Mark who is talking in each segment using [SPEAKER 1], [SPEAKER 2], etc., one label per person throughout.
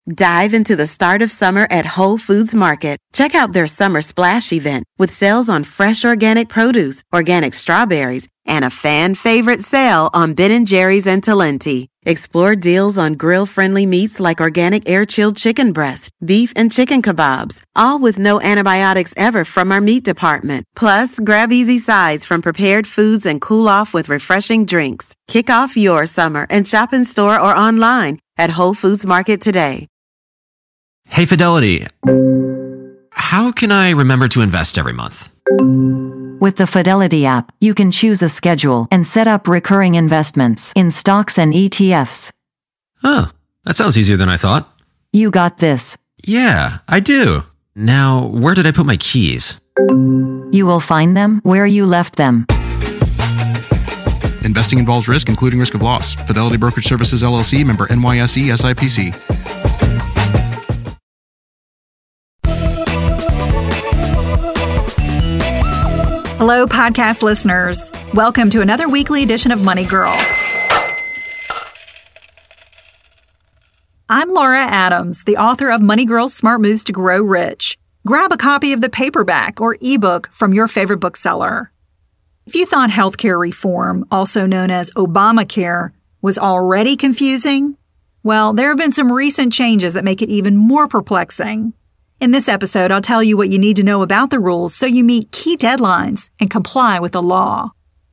[SPEAKER 1] Dive into the start of summer at Whole Foods Market. Check out their Summer Splash event with sales on fresh organic produce, organic strawberries, and a fan favorite sale on Ben & Jerry's and Talenti. Explore deals on grill-friendly meats like organic air-chilled chicken breast, beef and chicken kebabs, all with no antibiotics ever from our meat department. Plus, grab easy sides from prepared foods and cool off with refreshing drinks. Kick off your summer and shop in store or online at Whole Foods Market today.
[SPEAKER 2] Hey, Fidelity. How can I remember to invest every month?
[SPEAKER 3] With the Fidelity app, you can choose a schedule and set up recurring investments in stocks and ETFs.
[SPEAKER 2] Oh, that sounds easier than I thought.
[SPEAKER 3] You got this.
[SPEAKER 2] Yeah, I do. Now, where did I put my keys?
[SPEAKER 3] You will find them where you left them.
[SPEAKER 4] Investing involves risk, including risk of loss. Fidelity Brokerage Services, LLC, member NYSE, SIPC.
[SPEAKER 5] Hello, podcast listeners. Welcome to another weekly edition of Money Girl. I'm Laura Adams, the author of Money Girl's Smart Moves to Grow Rich. Grab a copy of the paperback or ebook from your favorite bookseller. If you thought healthcare reform, also known as Obamacare, was already confusing, well, there have been some recent changes that make it even more perplexing. In this episode, I'll tell you what you need to know about the rules so you meet key deadlines and comply with the law.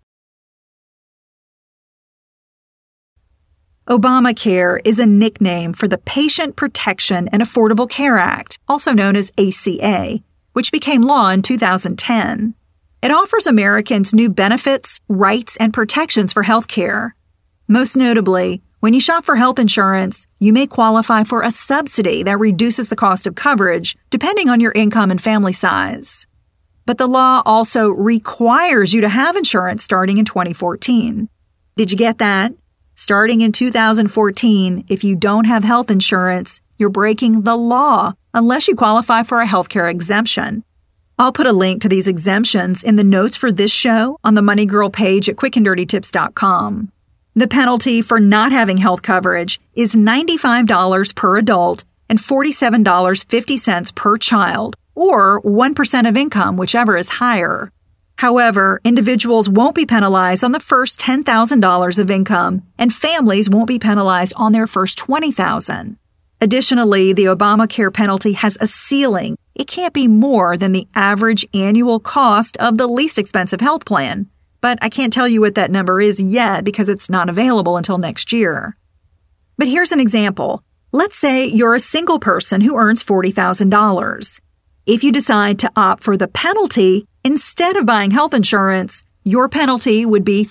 [SPEAKER 5] Obamacare is a nickname for the Patient Protection and Affordable Care Act, also known as ACA, which became law in 2010. It offers Americans new benefits, rights, and protections for health care. Most notably, when you shop for health insurance, you may qualify for a subsidy that reduces the cost of coverage depending on your income and family size. But the law also requires you to have insurance starting in 2014. Did you get that? Starting in 2014, if you don't have health insurance, you're breaking the law unless you qualify for a healthcare exemption. I'll put a link to these exemptions in the notes for this show on the Money Girl page at quickanddirtytips.com. The penalty for not having health coverage is $95 per adult and $47.50 per child, or 1% of income, whichever is higher. However, individuals won't be penalized on the first $10,000 of income, and families won't be penalized on their first $20,000. Additionally, the Obamacare penalty has a ceiling. It can't be more than the average annual cost of the least expensive health plan. But I can't tell you what that number is yet because it's not available until next year. But here's an example. Let's say you're a single person who earns $40,000. If you decide to opt for the penalty, instead of buying health insurance, your penalty would be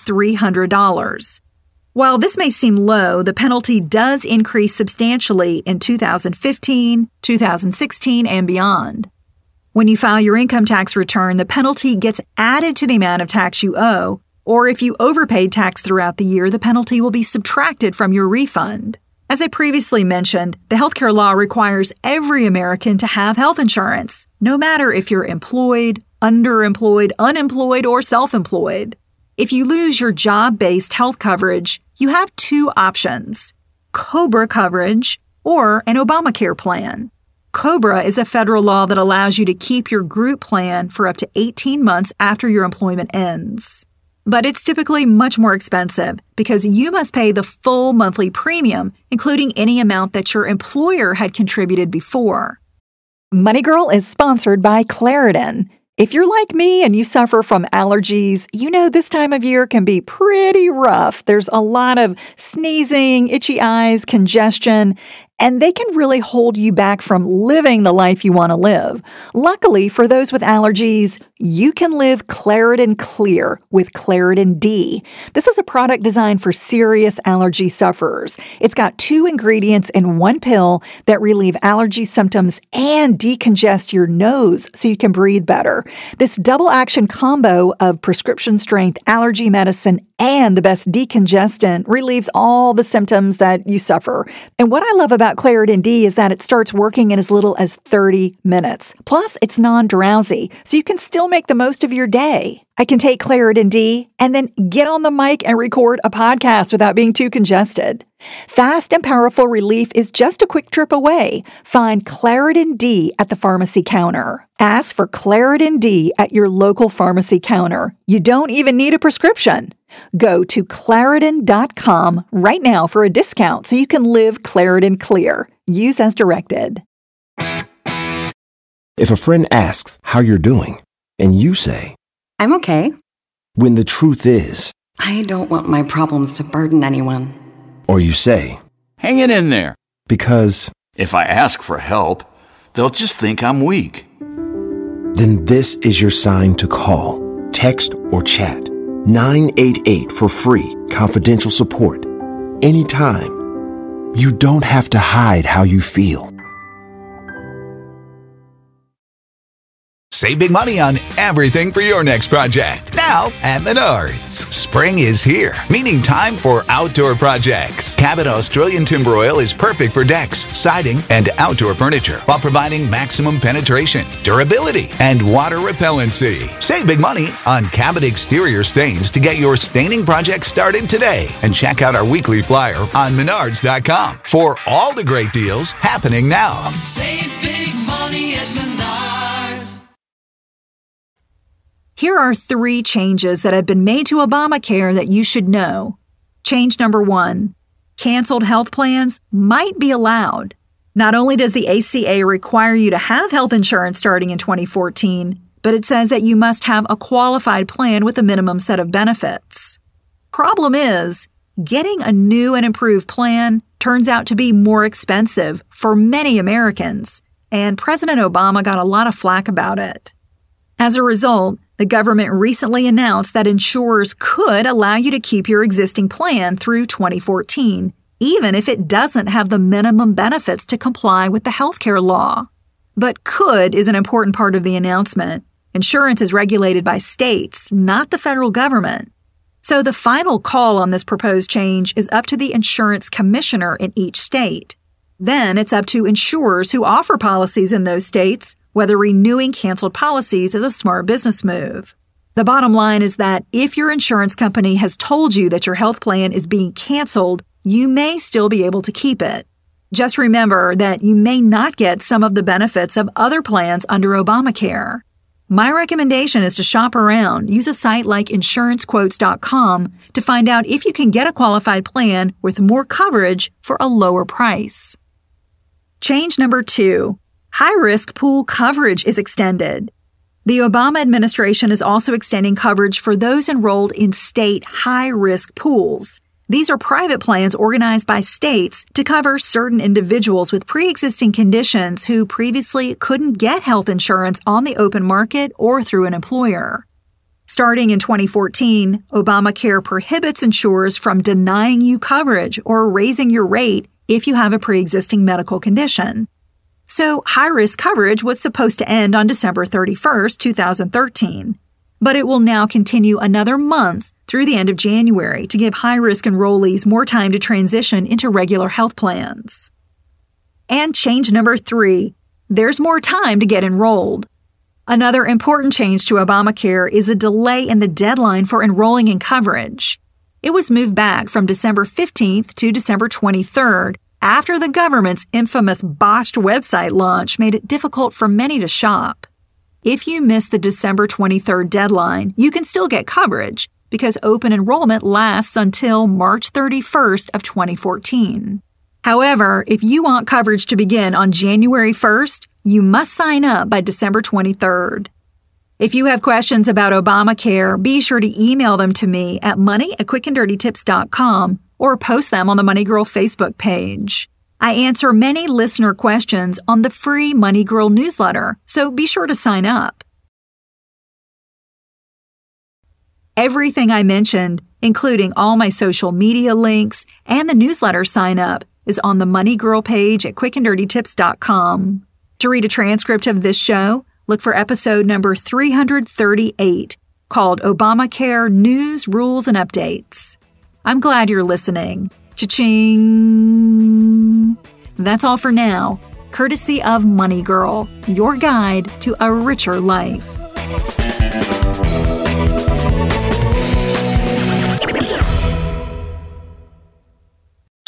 [SPEAKER 5] $300. While this may seem low, the penalty does increase substantially in 2015, 2016, and beyond. When you file your income tax return, the penalty gets added to the amount of tax you owe, or if you overpaid tax throughout the year, the penalty will be subtracted from your refund. As I previously mentioned, the healthcare law requires every American to have health insurance, no matter if you're employed, underemployed, unemployed, or self-employed. If you lose your job-based health coverage, you have two options: COBRA coverage or an Obamacare plan. COBRA is a federal law that allows you to keep your group plan for up to 18 months after your employment ends. But it's typically much more expensive because you must pay the full monthly premium, including any amount that your employer had contributed before.
[SPEAKER 6] Money Girl is sponsored by Claritin. If you're like me and you suffer from allergies, you know this time of year can be pretty rough. There's a lot of sneezing, itchy eyes, congestion, and they can really hold you back from living the life you want to live. Luckily, for those with allergies, you can live Claritin Clear with Claritin D. This is a product designed for serious allergy sufferers. It's got 2 ingredients in one pill that relieve allergy symptoms and decongest your nose so you can breathe better. This double action combo of prescription strength allergy medicine and the best decongestant relieves all the symptoms that you suffer. And what I love about Claritin D is that it starts working in as little as 30 minutes. Plus, it's non-drowsy, so you can still make the most of your day. I can take Claritin D and then get on the mic and record a podcast without being too congested. Fast and powerful relief is just a quick trip away. Find Claritin D at the pharmacy counter. Ask for Claritin D at your local pharmacy counter. You don't even need a prescription. Go to Claritin.com right now for a discount so you can live Claritin Clear. Use as directed.
[SPEAKER 7] If a friend asks how you're doing, and you say,
[SPEAKER 8] I'm okay.
[SPEAKER 7] When the truth is,
[SPEAKER 8] I don't want my problems to burden anyone.
[SPEAKER 7] Or you say,
[SPEAKER 9] hang it in there.
[SPEAKER 7] Because
[SPEAKER 9] if I ask for help, they'll just think I'm weak.
[SPEAKER 7] Then this is your sign to call, text, or chat 988 for free, confidential support. Anytime. You don't have to hide how you feel.
[SPEAKER 10] Save big money on everything for your next project. Now at Menards. Spring is here, meaning time for outdoor projects. Cabot Australian Timber Oil is perfect for decks, siding, and outdoor furniture while providing maximum penetration, durability, and water repellency. Save big money on Cabot exterior stains to get your staining project started today. And check out our weekly flyer on Menards.com for all the great deals happening now.
[SPEAKER 11] Save big money at Menards.
[SPEAKER 5] Here are 3 changes that have been made to Obamacare that you should know. Change number 1. Canceled health plans might be allowed. Not only does the ACA require you to have health insurance starting in 2014, but it says that you must have a qualified plan with a minimum set of benefits. Problem is, getting a new and improved plan turns out to be more expensive for many Americans, and President Obama got a lot of flack about it. As a result, the government recently announced that insurers could allow you to keep your existing plan through 2014, even if it doesn't have the minimum benefits to comply with the healthcare law. But could is an important part of the announcement. Insurance is regulated by states, not the federal government. So the final call on this proposed change is up to the insurance commissioner in each state. Then it's up to insurers who offer policies in those states whether renewing canceled policies is a smart business move. The bottom line is that if your insurance company has told you that your health plan is being canceled, you may still be able to keep it. Just remember that you may not get some of the benefits of other plans under Obamacare. My recommendation is to shop around. Use a site like insurancequotes.com to find out if you can get a qualified plan with more coverage for a lower price. Change number 2. High-risk pool coverage is extended. The Obama administration is also extending coverage for those enrolled in state high-risk pools. These are private plans organized by states to cover certain individuals with pre-existing conditions who previously couldn't get health insurance on the open market or through an employer. Starting in 2014, Obamacare prohibits insurers from denying you coverage or raising your rate if you have a pre-existing medical condition. So high-risk coverage was supposed to end on December 31, 2013. But it will now continue another month through the end of January to give high-risk enrollees more time to transition into regular health plans. And change number 3, there's more time to get enrolled. Another important change to Obamacare is a delay in the deadline for enrolling in coverage. It was moved back from December 15th to December 23rd after the government's infamous botched website launch made it difficult for many to shop. If you miss the December 23rd deadline, you can still get coverage because open enrollment lasts until March 31st of 2014. However, if you want coverage to begin on January 1st, you must sign up by December 23rd. If you have questions about Obamacare, be sure to email them to me at money@quickanddirtytips.com or post them on the Money Girl Facebook page. I answer many listener questions on the free Money Girl newsletter, so be sure to sign up. Everything I mentioned, including all my social media links and the newsletter sign-up, is on the Money Girl page at quickanddirtytips.com. To read a transcript of this show, look for episode number 338, called Obamacare News, Rules, and Updates. I'm glad you're listening. Cha-ching! That's all for now, courtesy of Money Girl, your guide to a richer life.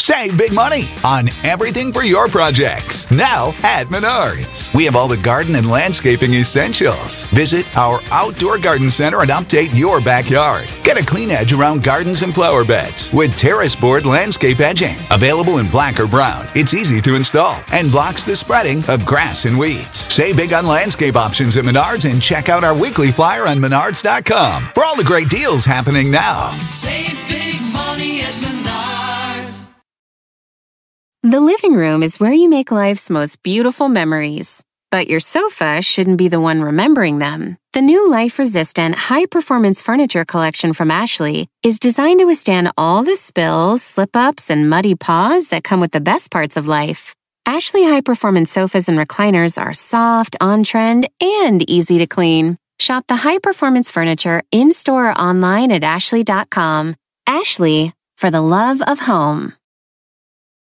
[SPEAKER 10] Save big money on everything for your projects. Now at Menards. We have all the garden and landscaping essentials. Visit our outdoor garden center and update your backyard. Get a clean edge around gardens and flower beds with terrace board landscape edging. Available in black or brown. It's easy to install and blocks the spreading of grass and weeds. Save big on landscape options at Menards and check out our weekly flyer on Menards.com for all the great deals happening now.
[SPEAKER 11] Save big money at Menards.
[SPEAKER 12] The living room is where you make life's most beautiful memories. But your sofa shouldn't be the one remembering them. The new life-resistant, high-performance furniture collection from Ashley is designed to withstand all the spills, slip-ups, and muddy paws that come with the best parts of life. Ashley high-performance sofas and recliners are soft, on-trend, and easy to clean. Shop the high-performance furniture in-store or online at ashley.com. Ashley, for the love of home.